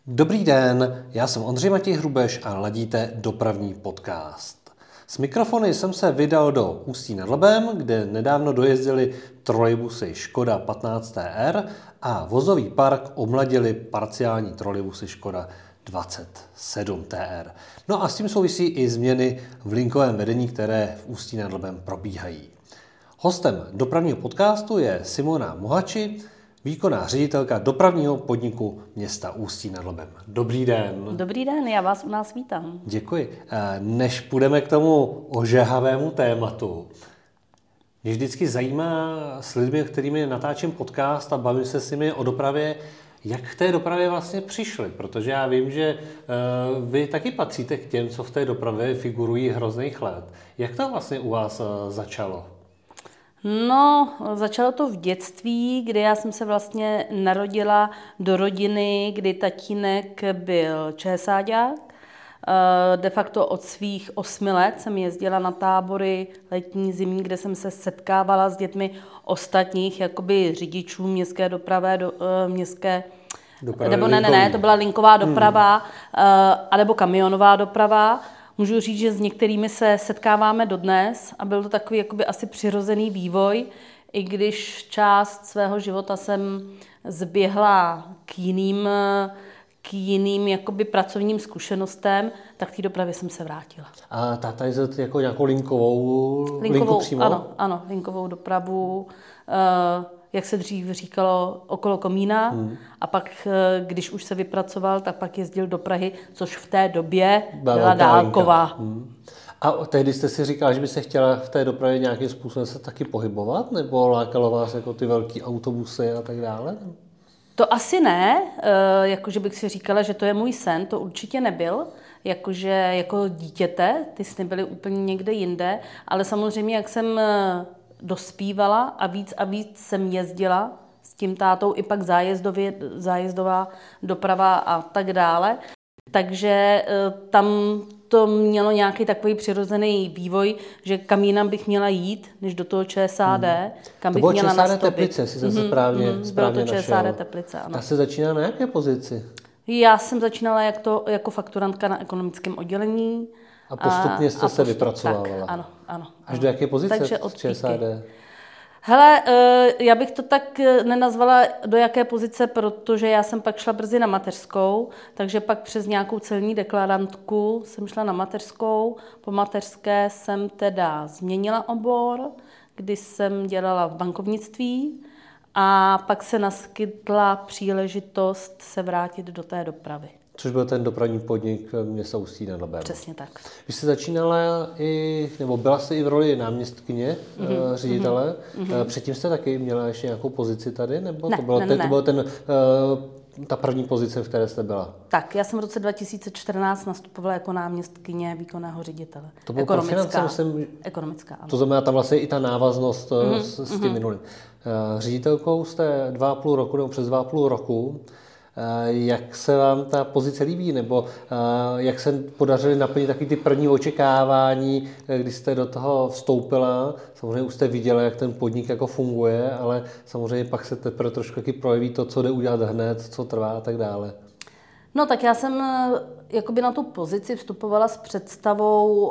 Dobrý den, já jsem Ondřej Matěj Hrubeš a ladíte Dopravní podcast. S mikrofony jsem se vydal do Ústí nad Labem, kde nedávno dojezdily trolejbusy Škoda 15TR a vozový park omladili parciální trolejbusy Škoda 27TR. No a s tím souvisí i změny v linkovém vedení, které v Ústí nad Labem probíhají. Hostem dopravního podcastu je Simona Mohači, výkonná ředitelka dopravního podniku města Ústí nad Labem. Dobrý den. Dobrý den, já vás u nás vítám. Děkuji. Než půjdeme k tomu ožehavému tématu, mě vždycky zajímá s lidmi, kterými natáčím podcast a bavím se s nimi o dopravě, jak k té dopravě vlastně přišli, protože já vím, že vy taky patříte k těm, co v té dopravě figurují hrozných let. Jak to vlastně u vás začalo? No, začalo to v dětství, kdy já jsem se vlastně narodila do rodiny, kdy tatínek byl česáďák. De facto od svých 8 let jsem jezdila na tábory letní, zimní, kde jsem se setkávala s dětmi ostatních jakoby řidičů městské dopravy, nebo ne, to byla linková doprava, anebo kamionová doprava. Můžu říct, že s některými se setkáváme dodnes a byl to takový jakoby asi přirozený vývoj, i když část svého života jsem zběhla k jiným jakoby pracovním zkušenostem, tak k té dopravě jsem se vrátila. A táta jezdil jako nějakou linku přímo? Ano, linkovou dopravu, jak se dřív říkalo, okolo komína. A pak, když už se vypracoval, tak pak jezdil do Prahy, což v té době byla dálková. A tehdy jste si říkala, že by se chtěla v té dopravě nějakým způsobem se taky pohybovat? Nebo lákalo vás jako ty velký autobusy a tak dále? To asi ne, jakože bych si říkala, že to je můj sen, to určitě nebyl. Jakože jako dítěte, ty sny byly úplně někde jinde, ale samozřejmě, jak jsem dospívala a víc jsem jezdila s tím tátou, i pak zájezdová doprava a tak dále. Takže tam to mělo nějaký takový přirozený vývoj, že kam jinam bych měla jít, než do toho ČSAD, kam bych měla nastoupit. To bylo ČSAD Teplice, si se správně bylo to ČSAD Teplice, ano. A se začínala na jaké pozici? Já jsem začínala jako fakturantka na ekonomickém oddělení. A postupně jste se vypracovávala? Tak, ano. Až do jaké pozice v ČSAD? Hele, já bych to tak nenazvala do jaké pozice, protože já jsem pak šla brzy na mateřskou, takže pak přes nějakou celní deklarantku jsem šla na mateřskou. Po mateřské jsem teda změnila obor, kdy jsem dělala v bankovnictví a pak se naskytla příležitost se vrátit do té dopravy. Což byl ten dopravní podnik města Ústí nad Labem. Přesně tak. Vy jste začínala nebo byla jste i v roli náměstkyně ředitele. Předtím jste taky měla ještě nějakou pozici tady? Nebo ne, to byla ne. Ta první pozice, v které jste byla? Tak, já jsem v roce 2014 nastupovala jako náměstkyně výkonného ředitele. To bylo pro finance, myslím. Ekonomická, ano. To znamená, tam vlastně i ta návaznost s tím minulým. Ředitelkou jste 2,5 roku nebo přes 2,5 roku. Jak se vám ta pozice líbí, nebo jak se podařily naplnit taky ty první očekávání, když jste do toho vstoupila? Samozřejmě už jste viděla, jak ten podnik jako funguje, ale samozřejmě pak se teprve trošku taky projeví to, co jde udělat hned, co trvá a tak dále. No tak já jsem jakoby na tu pozici vstupovala s představou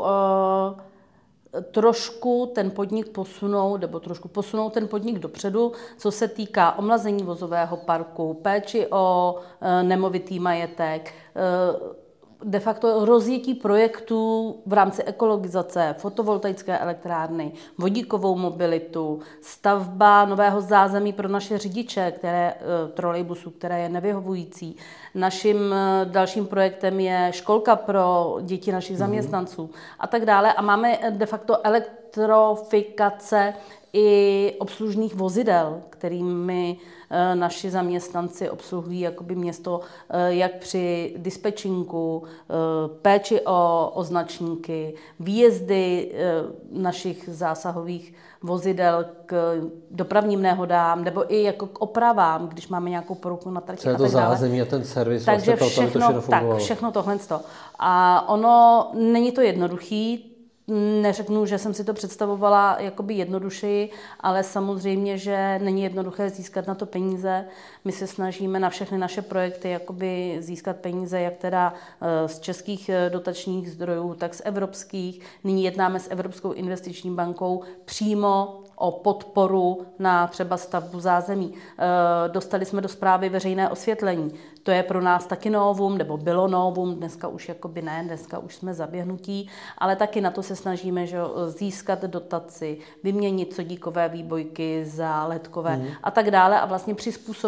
trošku ten podnik posunout ten podnik dopředu, co se týká omlazení vozového parku, péči o nemovitý majetek, de facto rozjetí projektů v rámci ekologizace, fotovoltaické elektrárny, vodíkovou mobilitu, stavba nového zázemí pro naše řidiče, trolejbusů, které je nevyhovující. Naším dalším projektem je školka pro děti našich zaměstnanců a tak dále. A máme de facto elektrofikace i obslužných vozidel, kterými naši zaměstnanci obsluhují jakoby město jak při dispečinku, péči o označníky, výjezdy našich zásahových vozidel k dopravním nehodám nebo i jako k opravám, když máme nějakou poruchu na trati. Co je to zázemí a ten servis? Takže vlastně všechno všechno tohle. A ono není to jednoduchý. Neřeknu, že jsem si to představovala jakoby jednodušeji, ale samozřejmě, že není jednoduché získat na to peníze. My se snažíme na všechny naše projekty jakoby získat peníze, jak teda z českých dotačních zdrojů, tak z evropských. Nyní jednáme s Evropskou investiční bankou přímo o podporu na třeba stavbu zázemí. Dostali jsme do správy veřejné osvětlení. To je pro nás taky novum, nebo bylo novum, dneska už jakoby ne, dneska už jsme zaběhnutí, ale taky na to se snažíme, že získat dotaci, vyměnit sodíkové výbojky za ledkové a tak dále a vlastně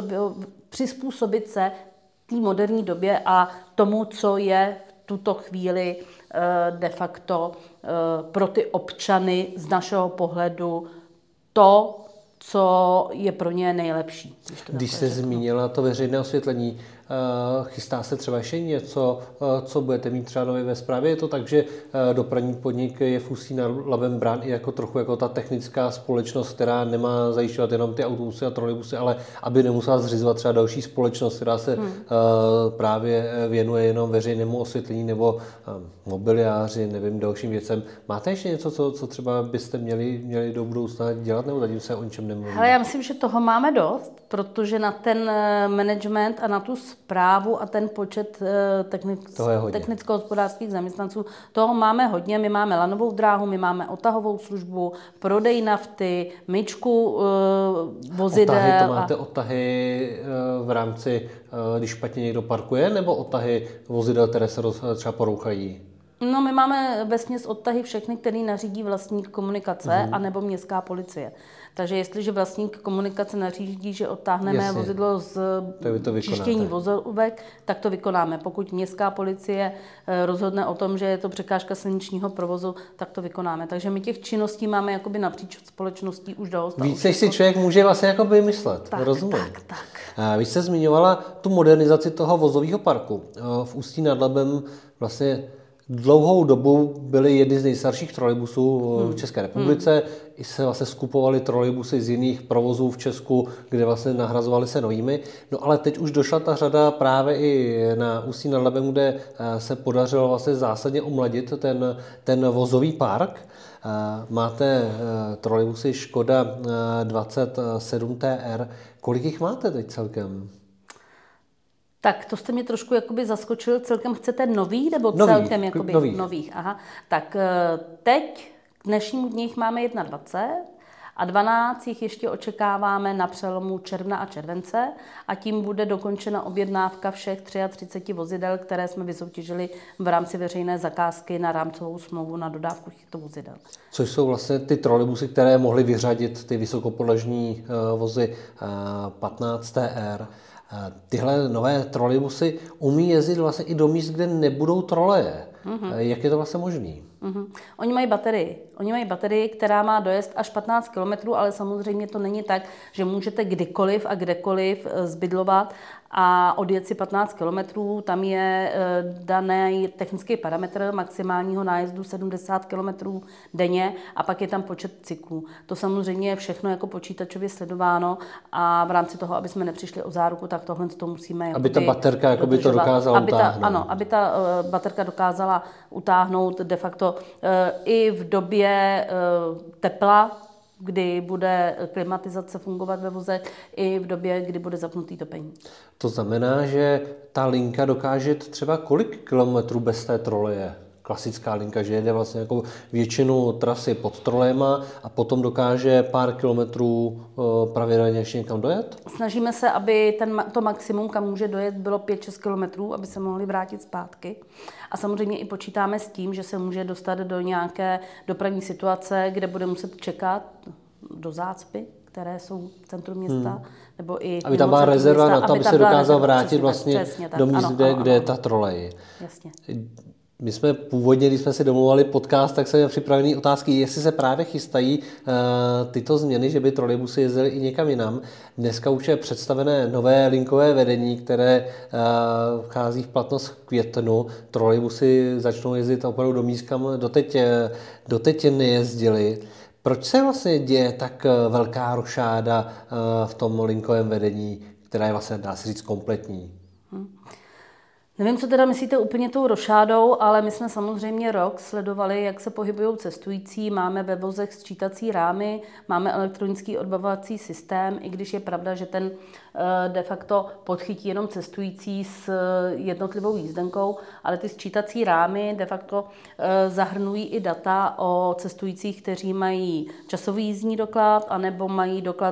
přizpůsobit se té moderní době a tomu, co je v tuto chvíli de facto pro ty občany z našeho pohledu to, co je pro ně nejlepší. Když jste zmínila to veřejné osvětlení, chystá se třeba ještě něco, co budete mít třeba nově ve správě? Je to tak, že dopravní podnik je v Ústí nad Labem brán i jako trochu jako ta technická společnost, která nemá zajišťovat jenom ty autobusy a trolejbusy, ale aby nemusela zřizovat třeba další společnost, která se právě věnuje jenom veřejnému osvětlení nebo mobiliáři, nevím, dalším věcem. Máte ještě něco, co třeba byste měli do budoucna dělat, nebo zatím se o ničem nemluví? Ale já myslím, že toho máme dost, protože na ten management a na tu správu a ten počet technicko-hospodářských zaměstnanců, toho máme hodně. My máme lanovou dráhu, my máme odtahovou službu, prodej nafty, myčku vozidel. To máte odtahy v rámci, když špatně někdo parkuje, nebo odtahy vozidel, které se třeba porouchají? No, my máme vesměs odtahy všechny, který nařídí vlastník komunikace anebo městská policie. Takže jestliže vlastník komunikace nařídí, že odtáhneme vozidlo z čištění vozovek, tak to vykonáme. Pokud městská policie rozhodne o tom, že je to překážka silničního provozu, tak to vykonáme. Takže my těch činností máme jakoby napříč společností už dost. Víc, než si člověk může vlastně jakoby myslet. Rozumím. Tak. Vy jste zmiňovala tu modernizaci toho vozového parku. V Ústí nad Labem vlastně dlouhou dobu byly jedny z nejstarších trolejbusů v České republice. I se vlastně skupovaly trolejbusy z jiných provozů v Česku, kde vlastně nahrazovaly se novými. No ale teď už došla ta řada právě i na Ústí nad Labem, kde se podařilo vlastně zásadně omladit ten vozový park. Máte trolejbusy Škoda 27 TR. Kolik jich máte teď celkem? Tak to jste mě trošku jakoby zaskočil. Celkem chcete nový nebo celkem jakoby nových? Aha. Tak teď k dnešnímu dni jich máme 21 a 12 jich ještě očekáváme na přelomu června a července a tím bude dokončena objednávka všech 33 vozidel, které jsme vysoutěžili v rámci veřejné zakázky na rámcovou smlouvu na dodávku těchto vozidel. Což jsou vlastně ty trolejbusy, které mohly vyřadit ty vysokopodlažní vozy 15 TR. Tyhle nové trolejbusy umí jezdit vlastně i do míst, kde nebudou troleje. Jak je to vlastně možný? Oni mají baterii, která má dojezd až 15 km, ale samozřejmě to není tak, že můžete kdykoliv a kdekoliv zbydlovat a odjet si 15 km. Tam je daný technický parametr maximálního nájezdu 70 km denně a pak je tam počet cyklů. To samozřejmě je všechno jako počítačově sledováno a v rámci toho, aby jsme nepřišli o záruku, tak tohle to musíme aby ta baterka to dokázala utáhnout. Aby ta baterka dokázala utáhnout de facto i v době tepla, kdy bude klimatizace fungovat ve vozech, i v době, kdy bude zapnutý topení. To znamená, že ta linka dokáže třeba kolik kilometrů bez té troleje? Klasická linka, že jede vlastně jako většinu trasy pod trolejema a potom dokáže pár kilometrů pravidelně ještě někam dojet? Snažíme se, aby to maximum, kam může dojet, bylo 5-6 kilometrů, aby se mohli vrátit zpátky. A samozřejmě i počítáme s tím, že se může dostat do nějaké dopravní situace, kde bude muset čekat do zácpy, které jsou v centru města, nebo i aby tam byla rezerva na to, aby se dokázal vrátit vlastně do míst, kde je ta trolej. Jasně. My jsme původně, když jsme si domluvali podcast, tak jsme měli připravené otázky, jestli se právě chystají tyto změny, že by trolejbusy jezdily i někam jinam. Dneska už je představené nové linkové vedení, které vchází v platnost v květnu. Trolejbusy začnou jezdit opravdu do míst, kam doteď nejezdily. Proč se vlastně děje tak velká rošáda v tom linkovém vedení, která je vlastně, dá se říct, kompletní? Nevím, co teda myslíte úplně tou rošádou, ale my jsme samozřejmě rok sledovali, jak se pohybují cestující. Máme ve vozech sčítací rámy, máme elektronický odbavovací systém, i když je pravda, že ten de facto podchytí jenom cestující s jednotlivou jízdenkou, ale ty sčítací rámy de facto zahrnují i data o cestujících, kteří mají časový jízdní doklad anebo mají doklad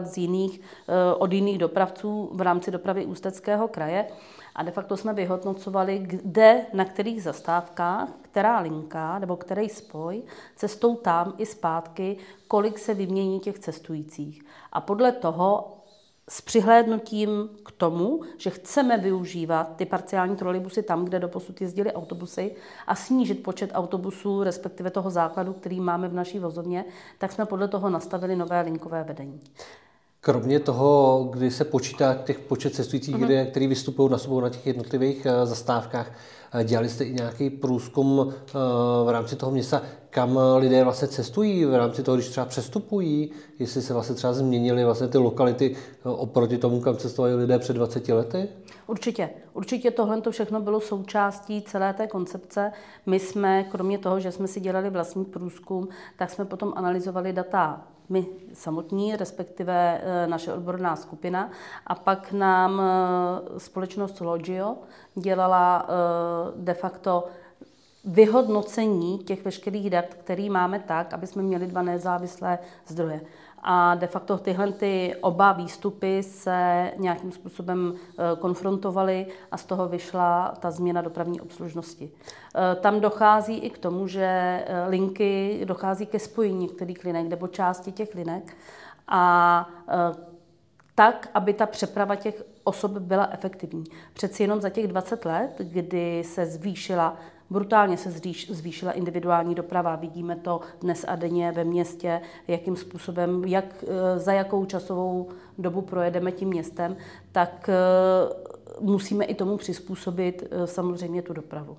od jiných dopravců v rámci dopravy Ústeckého kraje. A de facto jsme vyhodnocovali, kde, na kterých zastávkách, která linka nebo který spoj, cestou tam i zpátky, kolik se vymění těch cestujících. A podle toho s přihlédnutím k tomu, že chceme využívat ty parciální trolejbusy tam, kde doposud jezdily autobusy a snížit počet autobusů, respektive toho základu, který máme v naší vozovně, tak jsme podle toho nastavili nové linkové vedení. Kromě toho, kdy se počítá těch počet cestujících, který vystupují na sobou na těch jednotlivých zastávkách, dělali jste i nějaký průzkum v rámci toho města, kam lidé vlastně cestují, v rámci toho, když třeba přestupují, jestli se vlastně třeba změnily vlastně ty lokality oproti tomu, kam cestovali lidé před 20 lety? Určitě tohle to všechno bylo součástí celé té koncepce. My jsme, kromě toho, že jsme si dělali vlastní průzkum, tak jsme potom analyzovali data my samotní, respektive naše odborná skupina. A pak nám společnost Logio dělala de facto vyhodnocení těch veškerých dat, který máme tak, aby jsme měli 2 nezávislé zdroje. A de facto tyhle oba výstupy se nějakým způsobem konfrontovaly a z toho vyšla ta změna dopravní obslužnosti. Tam dochází i k tomu, že dochází ke spojení některých linek nebo části těch linek a tak, aby ta přeprava těch osob byla efektivní. Přeci jenom za těch 20 let, kdy se brutálně se zvýšila individuální doprava. Vidíme to dnes a denně ve městě, jakým způsobem, za jakou časovou dobu projedeme tím městem, tak musíme i tomu přizpůsobit samozřejmě tu dopravu.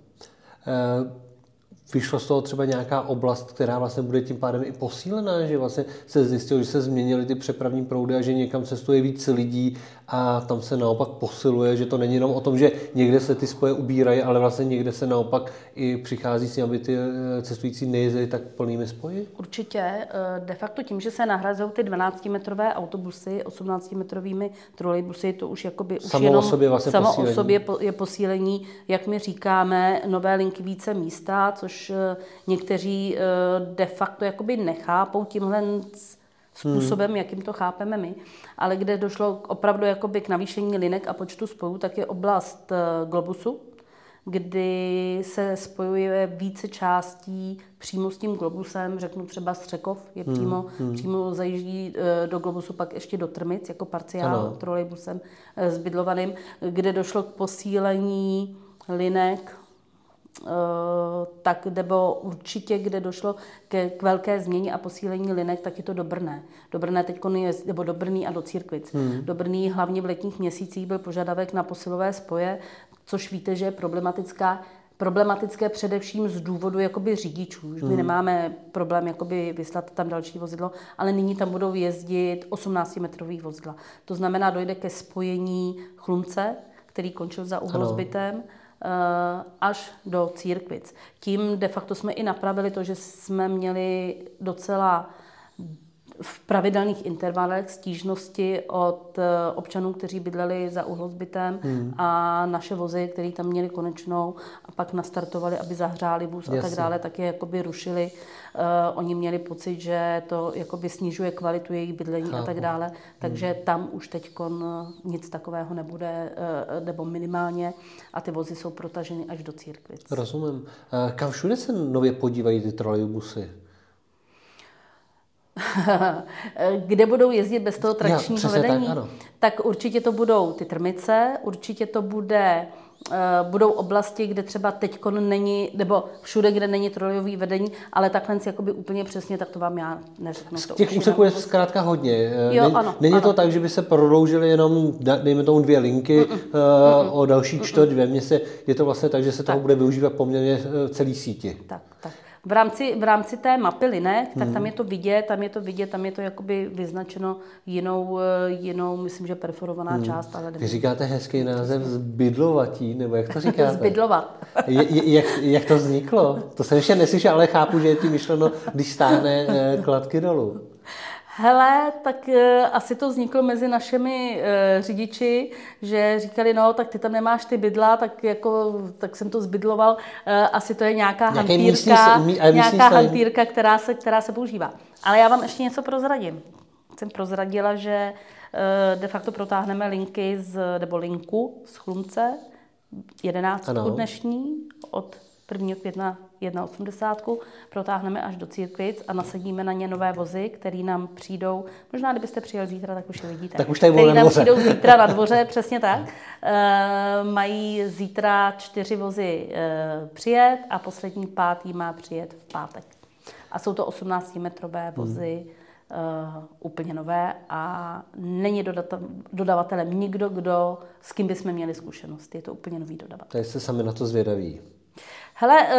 Vyšlo z toho třeba nějaká oblast, která vlastně bude tím pádem i posílená, že vlastně se zjistilo, že se změnily ty přepravní proudy a že někam cestuje víc lidí a tam se naopak posiluje, že to není jenom o tom, že někde se ty spoje ubírají, ale vlastně někde se naopak i přichází s tím, aby ty cestující nejezdili tak plnými spoji? Určitě. De facto tím, že se nahrazují ty 12-metrové autobusy 18-metrovými trolejbusy, to už jakoby samo o sobě je posílení, jak my říkáme, nové linky více místa, což někteří de facto jakoby nechápou tímhle způsobem, jakým to chápeme my. Ale kde došlo opravdu jakoby k navýšení linek a počtu spojů, tak je oblast Globusu, kdy se spojuje více částí přímo s tím Globusem, řeknu třeba Střekov, je přímo zajíždí do Globusu, pak ještě do Trmic, jako parciál trolejbusem zbydlovaným, kde došlo k posílení linek, tak nebo určitě, kde došlo k velké změně a posílení linek, tak je to do Brna. Do Brna teďko nebo do Brný a do Církvic. Do Brný hlavně v letních měsících byl požadavek na posilové spoje, což víte, že je problematické především z důvodu jakoby řidičů. My nemáme problém jakoby vyslat tam další vozidlo, ale nyní tam budou jezdit 18-metrový vozidla. To znamená, dojde ke spojení Chlumce, který končil za Uhlozbytem, až do Církvic. Tím de facto jsme i napravili to, že jsme měli docela v pravidelných intervalech stížnosti od občanů, kteří bydleli za Uhlozbytem a naše vozy, které tam měli konečnou a pak nastartovali, aby zahřáli vůz a tak dále, tak je jakoby rušili. Oni měli pocit, že to jakoby snižuje kvalitu jejich bydlení a tak dále, takže tam už teďkon nic takového nebude, nebo minimálně, a ty vozy jsou protaženy až do Církvic. Rozumím. Kam všude se nově podívají ty trolejbusy? Kde budou jezdit bez toho trakčního vedení, tak určitě to budou ty Trmice, určitě to budou oblasti, kde třeba teďko není, nebo všude, kde není trolejový vedení, ale takhle jakoby úplně přesně, tak to vám já neřeknu. Těch úseků je zkrátka hodně. Není to tak, že by se prodloužily jenom, dejme tomu 2 linky o další 2 měsíce. Je to vlastně tak, že se toho bude využívat poměrně celý síti. Tak. V rámci té mapy linek, tak tam je to vidět, tam je to jakoby vyznačeno jinou, myslím, že perforovaná část. Ale vy říkáte hezký název zbydlovatí, nebo jak to říkáte? Zbydlovat. Jak to vzniklo? To jsem ještě neslyšel, ale chápu, že je tím myšleno, když stáhne kladky dolů. Hele, tak asi to vzniklo mezi našimi řidiči, že říkali, no, tak ty tam nemáš ty bydla, tak jsem to zbydloval. Asi to je nějaká hantýrka, která se používá. Ale já vám ještě něco prozradím. Jsem prozradila, že de facto protáhneme linku z Chlumce, 11 dnešní, od 1. května 1,80, protáhneme až do Církvic a nasadíme na ně nové vozy, které nám přijdou, možná kdybyste přijeli zítra, tak už je vidíte. Tak už tady budou na dvoře. Přijdou zítra na dvoře, přesně tak. Mají zítra 4 vozy přijet a poslední 5. má přijet v pátek. A jsou to 18metrové vozy, úplně nové a není dodavatelem nikdo, s kým bychom měli zkušenost. Je to úplně nový dodavatel. Takže jste sami na to zvědaví. Hele,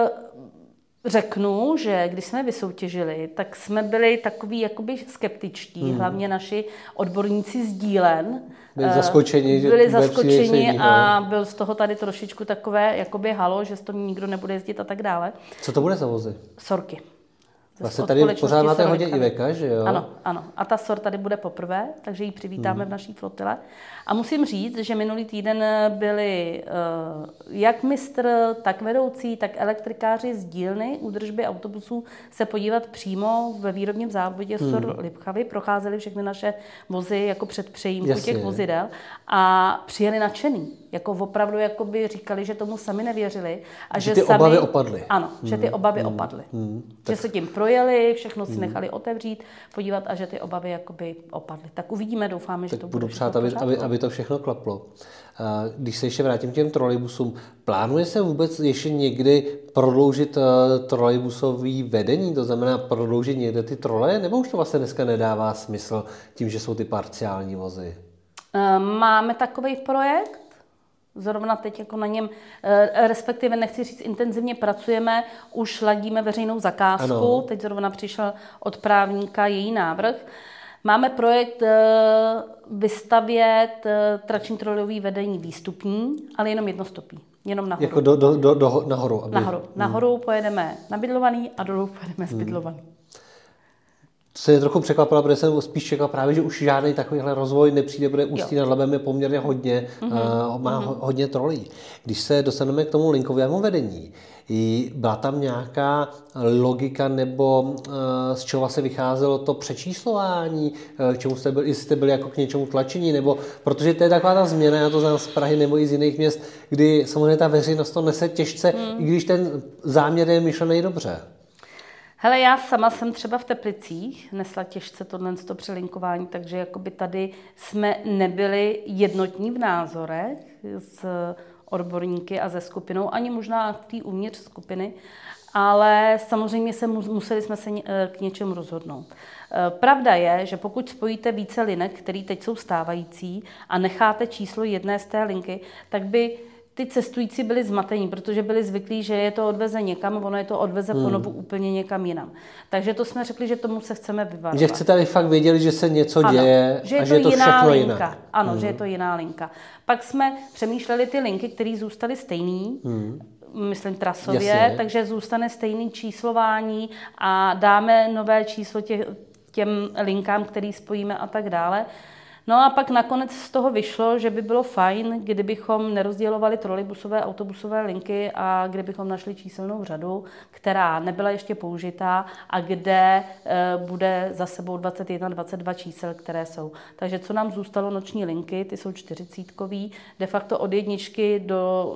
řeknu, že když jsme vysoutěžili, tak jsme byli takový jakoby skeptičtí, hlavně naši odborníci z dílen. Byli zaskočeni a byl z toho tady trošičku takové jakoby halo, že z toho nikdo nebude jezdit a tak dále. Co to bude za vozy? Sorky. Vlastně tady pořád máte hodně Iveka, že jo? Ano. A ta sort tady bude poprvé, takže ji přivítáme v naší flotile. A musím říct, že minulý týden byli jak mistr, tak vedoucí, tak elektrikáři z dílny údržby autobusů se podívat přímo ve výrobním závodě SOR Lipchavy. Procházeli všechny naše vozy jako před přejímku těch vozidel a přijeli nadšený. Jako opravdu jakoby říkali, že tomu sami nevěřili. A že ty obavy opadly. Ano, že ty obavy opadly. Že se tím projeli, všechno si nechali otevřít, podívat a že ty obavy jakoby opadly. Tak uvidíme, doufáme, že to bude. Budu přát, aby to všechno klaplo. Když se ještě vrátím k těm trolejbusům, plánuje se vůbec ještě někdy prodloužit trolejbusový vedení, to znamená prodloužit někde ty troleje, nebo už to vlastně dneska nedává smysl tím, že jsou ty parciální vozy? Máme takový projekt, zrovna teď jako na něm, respektive nechci říct intenzivně pracujeme, už ladíme veřejnou zakázku, ano. Teď zrovna přišel od právníka její návrh. Máme projekt vystavět trační trolejové vedení výstupní, ale jenom jednostopí, jenom nahoru. Jako nahoru? Nahoru pojedeme nabydlovaný a dolů pojedeme zbydlovaný. To se mě trochu překvapilo, protože jsem spíš čekal právě, že už žádný takovýhle rozvoj nepřijde, protože Ústí nad Labem je poměrně hodně, má hodně trolí. Když se dostaneme k tomu linkovému vedení, byla tam nějaká logika nebo z čeho vlastně vycházelo to přečíslování, k čemu jste byli, jestli jste byli jako k něčemu tlačení, nebo protože to je taková ta změna, já to znám z Prahy nebo i z jiných měst, kdy samozřejmě ta veřejnost to nese těžce, i když ten záměr je myšlený dobře. Hele, já sama jsem třeba v Teplicích nesla těžce tohle přelinkování, takže jakoby tady jsme nebyli jednotní v názorech s odborníky a se skupinou, ani možná v té uvnitř skupiny, ale samozřejmě museli jsme se k něčemu rozhodnout. Pravda je, že pokud spojíte více linek, které teď jsou stávající, a necháte číslo jedné z té linky, tak by ty cestující byli zmatení, protože byli zvyklí, že je to odveze někam, ono je to odveze ponovu úplně někam jinam. Takže to jsme řekli, že tomu se chceme vyvarovat. Že chcete, aby fakt věděli, že se něco děje že a že je to všechno jinak. Ano, že je to jiná linka. Pak jsme přemýšleli ty linky, které zůstaly stejný, myslím trasově, jasně. Takže zůstane stejný číslování a dáme nové číslo těm linkám, který spojíme a tak dále. No a pak nakonec z toho vyšlo, že by bylo fajn, kdybychom nerozdělovali trolejbusové, autobusové linky a kdybychom našli číselnou řadu, která nebyla ještě použitá a kde bude za sebou 21, 22 čísel, které jsou. Takže co nám zůstalo noční linky, ty jsou 40kový, de facto od 1 do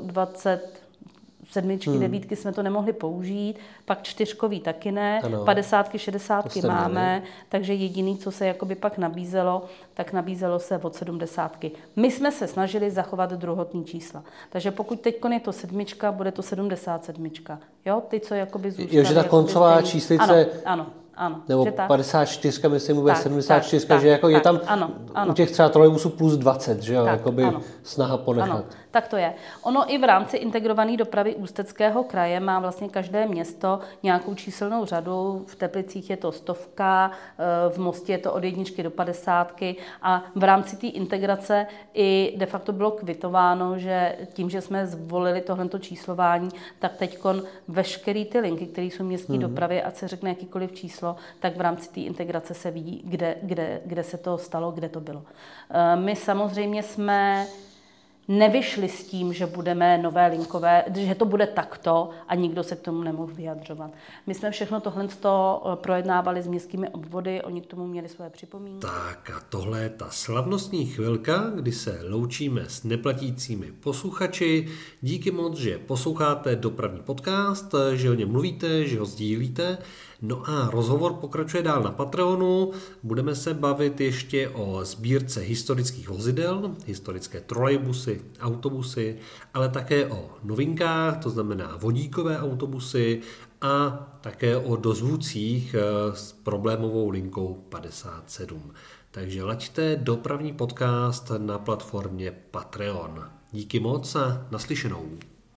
27, 9 jsme to nemohli použít, pak 4kový taky ne, ano. 50, 60 máme, takže jediný, co se jakoby pak nabízelo, tak nabízelo se od 70. My jsme se snažili zachovat druhotný čísla. Takže pokud teď je to 7, bude to 77. Jo, ty, co jakoby zůstaly. Jo, že ta koncová číslice... Ano. ano. Nebo 54, myslím, bude 74, že jako je tam ano. u těch třeba trolejbusů plus 20, že jo, jakoby snaha ponechat. Ano, tak to je. Ono i v rámci integrované dopravy Ústeckého kraje má vlastně každé město nějakou číselnou řadu. V Teplicích je to 100, v Mostě je to od 1 do 50 a v rámci té integrace i de facto bylo kvitováno, že tím, že jsme zvolili tohleto číslování, tak teďkon veškeré ty linky, které jsou městské dopravy, ať se řekne jakýkoliv číslo, tak v rámci té integrace se ví, kde se to stalo, kde to bylo. My samozřejmě jsme nevyšli s tím, že budeme nové linkové, že to bude takto a nikdo se k tomu nemohl vyjadřovat. My jsme všechno tohle projednávali s městskými obvody, oni k tomu měli své připomínky. Tak a tohle je ta slavnostní chvilka, kdy se loučíme s neplatícími posluchači. Díky moc, že posloucháte dopravní podcast, že o něm mluvíte, že ho sdílíte. No a rozhovor pokračuje dál na Patreonu. Budeme se bavit ještě o sbírce historických vozidel, historické trolejbusy, autobusy, ale také o novinkách, to znamená vodíkové autobusy a také o dozvucích s problémovou linkou 57. Takže laďte dopravní podcast na platformě Patreon. Díky moc a naslyšenou.